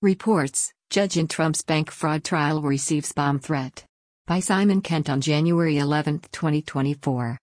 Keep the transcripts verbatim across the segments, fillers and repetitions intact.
Reports, Judge in Trump's bank fraud trial receives bomb threat. By Simon Kent on January eleventh, twenty twenty-four.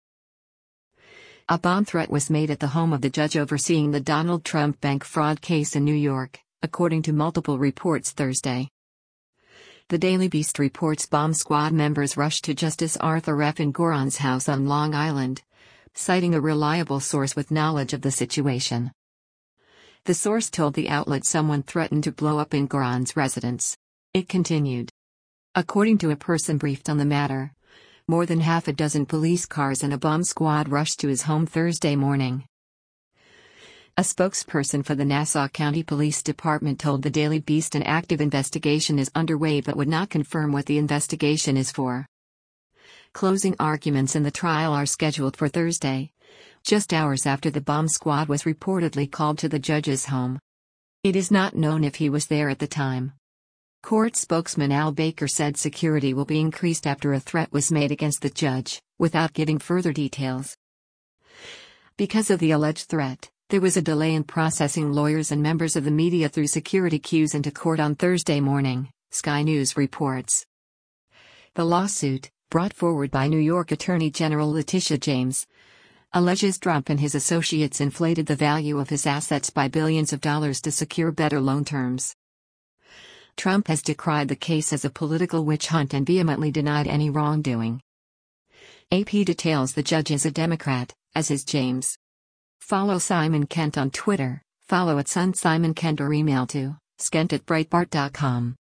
A bomb threat was made at the home of the judge overseeing the Donald Trump bank fraud case in New York, according to multiple reports Thursday. The Daily Beast reports bomb squad members rushed to Justice Arthur F. Engoron's house on Long Island, citing a reliable source with knowledge of the situation. The source told the outlet someone threatened to blow up Engoron's residence. It continued. According to a person briefed on the matter, more than half a dozen police cars and a bomb squad rushed to his home Thursday morning. A spokesperson for the Nassau County Police Department told the Daily Beast an active investigation is underway but would not confirm what the investigation is for. Closing arguments in the trial are scheduled for Thursday, just hours after the bomb squad was reportedly called to the judge's home. It is not known if he was there at the time. Court spokesman Al Baker said security will be increased after a threat was made against the judge, without giving further details. Because of the alleged threat, there was a delay in processing lawyers and members of the media through security queues into court on Thursday morning, Sky News reports. The lawsuit, brought forward by New York Attorney General Letitia James, alleges Trump and his associates inflated the value of his assets by billions of dollars to secure better loan terms. Trump has decried the case as a political witch hunt and vehemently denied any wrongdoing. A P details the judge is a Democrat, as is James. Follow Simon Kent on Twitter, follow at Son Simon Kent or email to skent at breitbart dot com.